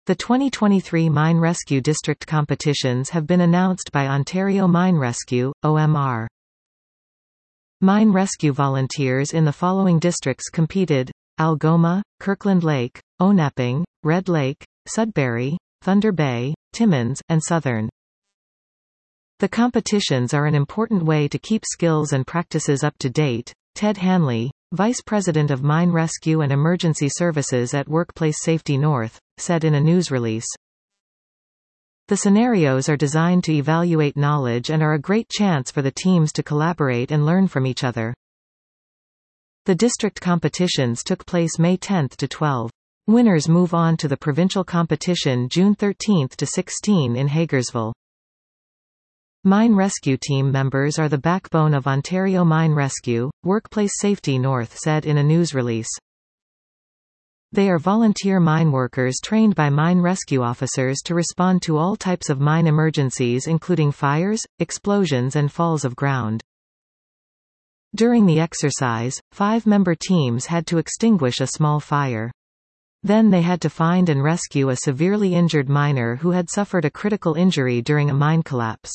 The 2023 Mine Rescue District competitions have been announced by Ontario Mine Rescue, OMR. Mine rescue volunteers in the following districts competed: Algoma, Kirkland Lake, Onaping, Red Lake, Sudbury, Thunder Bay, Timmins, and Southern. The competitions are an important way to keep skills and practices up to date. Ted Hanley, Vice President of Mine Rescue and Emergency Services at Workplace Safety North, said in a news release. The scenarios are designed to evaluate knowledge and are a great chance for the teams to collaborate and learn from each other. The district competitions took place May 10 to 12. Winners move on to the provincial competition June 13 to 16 in Hagersville. Mine Rescue team members are the backbone of Ontario Mine Rescue, Workplace Safety North said in a news release. They are volunteer mine workers trained by mine rescue officers to respond to all types of mine emergencies including fires, explosions and falls of ground. During the exercise, 5-member teams had to extinguish a small fire. Then they had to find and rescue a severely injured miner who had suffered a critical injury during a mine collapse.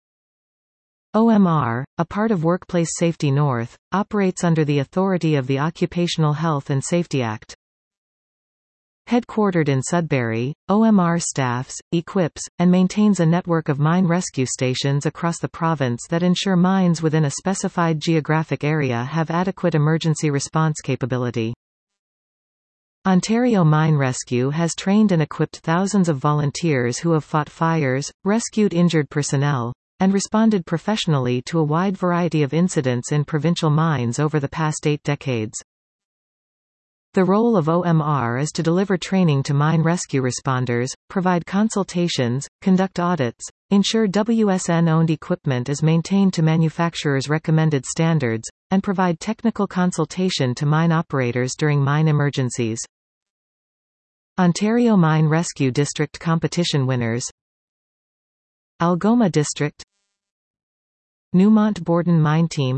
OMR, a part of Workplace Safety North, operates under the authority of the Occupational Health and Safety Act. Headquartered in Sudbury, OMR staffs, equips, and maintains a network of mine rescue stations across the province that ensure mines within a specified geographic area have adequate emergency response capability. Ontario Mine Rescue has trained and equipped thousands of volunteers who have fought fires, rescued injured personnel, and responded professionally to a wide variety of incidents in provincial mines over the past 8 decades. The role of OMR is to deliver training to mine rescue responders, provide consultations, conduct audits, ensure WSN-owned equipment is maintained to manufacturers' recommended standards, and provide technical consultation to mine operators during mine emergencies. Ontario Mine Rescue District competition winners: Algoma District, Newmont Borden Mine Team,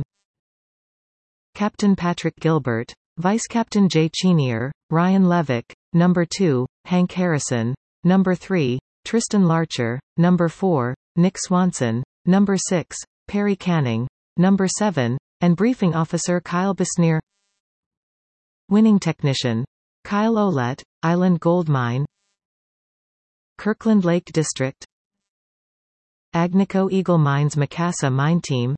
Captain Patrick Gilbert, Vice Captain Jay Chenier, Ryan Levick, Number 2, Hank Harrison, Number 3, Tristan Larcher, Number 4, Nick Swanson, Number 6, Perry Canning, Number 7, and Briefing Officer Kyle Besnier. Winning Technician: Kyle Ouellette, Island Gold Mine, Kirkland Lake District, Agnico Eagle Mines Macassa Mine Team,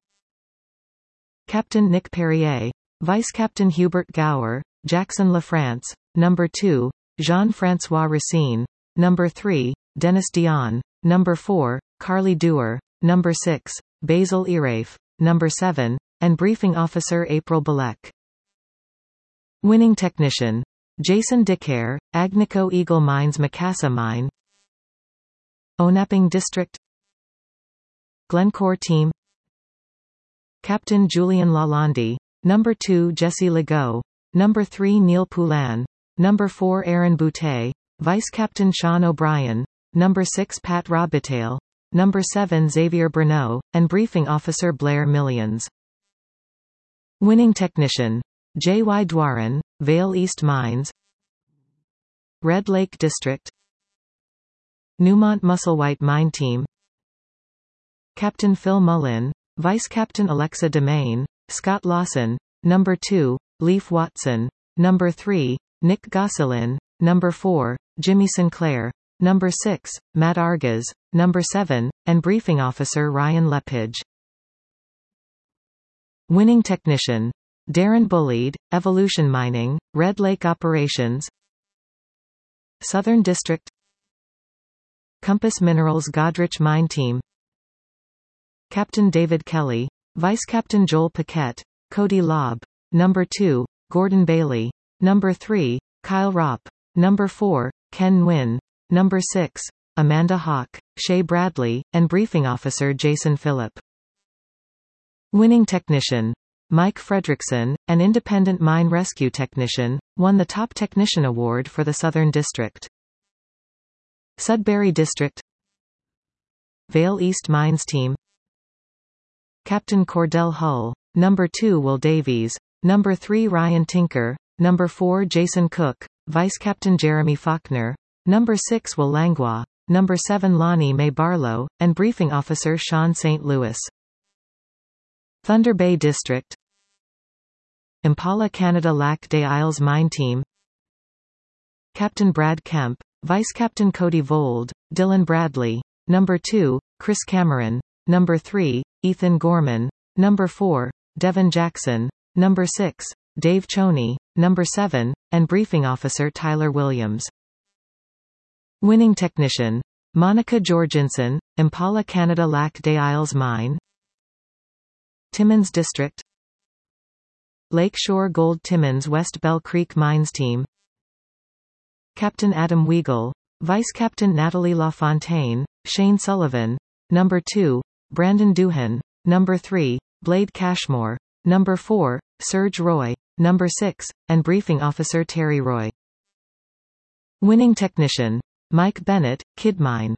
Captain Nick Perrier, Vice Captain Hubert Gower, Jackson LaFrance, Number 2, Jean-François Racine, Number 3, Dennis Dion, Number 4, Carly Dewar, Number 6, Basil Irafe, Number 7, and Briefing Officer April Belek. Winning Technician: Jason Dickhair, Agnico Eagle Mines Macassa Mine, Onaping District, Glencore Team, Captain Julian Lalonde, Number 2 Jesse Legault, Number 3 Neil Poulin, Number 4 Aaron Boutet, Vice Captain Sean O'Brien, Number 6 Pat Robitaille, Number 7 Xavier Bernot, and Briefing Officer Blair Millions. Winning Technician: J.Y. Dwarin, Vale East Mines, Red Lake District, Newmont Musselwhite Mine Team, Captain Phil Mullin, Vice Captain Alexa Demain, Scott Lawson, Number 2, Leif Watson, Number 3, Nick Gosselin, Number 4, Jimmy Sinclair, Number 6, Matt Argas, Number 7, and Briefing Officer Ryan Lepage. Winning Technician: Darren Bullied, Evolution Mining, Red Lake Operations, Southern District, Compass Minerals Godrich Mine Team, Captain David Kelly, Vice Captain Joel Paquette, Cody Lobb, Number 2, Gordon Bailey, Number 3, Kyle Ropp, Number 4, Ken Nguyen, Number 6, Amanda Hawk, Shay Bradley, and Briefing Officer Jason Phillip. Winning Technician: Mike Fredrickson, an independent mine rescue technician, won the Top Technician Award for the Southern District. Sudbury District, Vale East Mines Team, Captain Cordell Hull, Number 2 Will Davies, Number 3 Ryan Tinker, Number 4 Jason Cook, Vice Captain Jeremy Faulkner, Number 6 Will Langlois. Number 7 Lonnie Mae Barlow, and Briefing Officer Sean St. Louis. Thunder Bay District. Impala Canada Lac des Isles Mine Team. Captain Brad Kemp, Vice Captain Cody Vold, Dylan Bradley. Number 2, Chris Cameron. Number 3, Ethan Gorman. Number 4, Devin Jackson. Number 6, Dave Choney. Number 7, and Briefing Officer Tyler Williams. Winning Technician. Monica Jorgensen, Impala Canada Lac des Isles Mine. Timmins District. Lakeshore Gold Timmins West Bell Creek Mines Team. Captain Adam Weigel, Vice Captain Natalie LaFontaine, Shane Sullivan. Number 2, Brandon Doohan. Number 3, Blade Cashmore. Number 4, Serge Roy. Number 6, and Briefing Officer Terry Roy. Winning Technician. Mike Bennett, Kidmine.